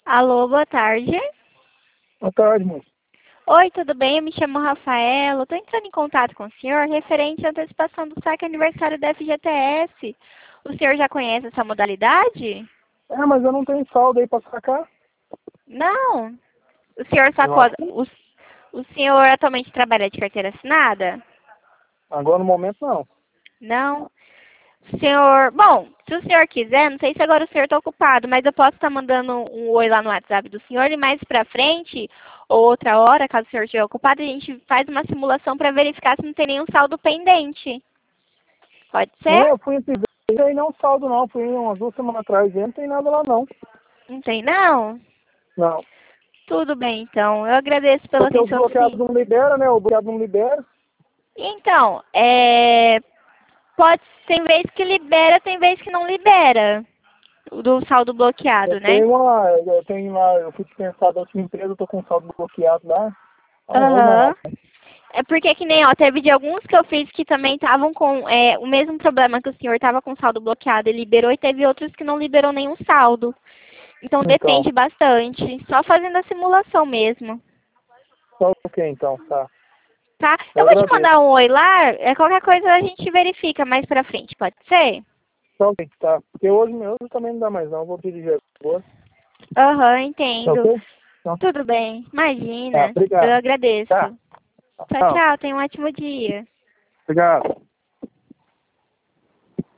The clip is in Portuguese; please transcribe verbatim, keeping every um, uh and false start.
Alô, boa tarde. Boa tarde, moço. Oi, tudo bem? Eu me chamo Rafaela. Estou entrando em contato com o senhor referente à antecipação do saque aniversário da F G T S. O senhor já conhece essa modalidade? É, mas eu não tenho saldo aí pra sacar. Não. O senhor Eu sacou... acho que O, o senhor atualmente trabalha de carteira assinada? agora no momento não. Não. Senhor, bom, se o senhor quiser, não sei se agora o senhor está ocupado, mas eu posso estar mandando um oi lá no WhatsApp do senhor e mais pra frente, ou outra hora, caso o senhor estiver ocupado, a gente faz uma simulação para verificar se não tem nenhum saldo pendente. Pode ser? É, eu fui esse vez aí não saldo não. Fui umas duas semanas atrás e não tem nada lá não. Não tem não? Não. Tudo bem, então. Eu agradeço pela Porque os atenção, bloqueados sim. não liberam, né? O bloqueado não libera. Então, é... Pode, tem vez que libera, tem vez que não libera. O do saldo Eu bloqueado, né? tenho uma, eu tenho lá, eu fui dispensado da outra empresa, eu tô com saldo bloqueado lá. Ah, não, mais Aham. nada. É porque que nem, ó, teve de alguns que eu fiz que também estavam com é, o mesmo problema que o senhor estava com saldo bloqueado e liberou, e teve outros que não liberou nenhum saldo. Então Então, depende bastante. Só fazendo a simulação mesmo. só o que então, tá? Tá? Eu Eu vou te agradeço. mandar um oi lá, é, qualquer coisa a gente verifica mais pra frente, pode ser? Só o que, tá? Porque hoje meu também não dá mais não, eu vou dirigir agora. Aham, Tá entendo. ok? Então, Tudo bem, tá, imagina. Eu obrigado. agradeço. Tá. Tchau, Tchau. tchau, tenha um ótimo dia. Obrigado.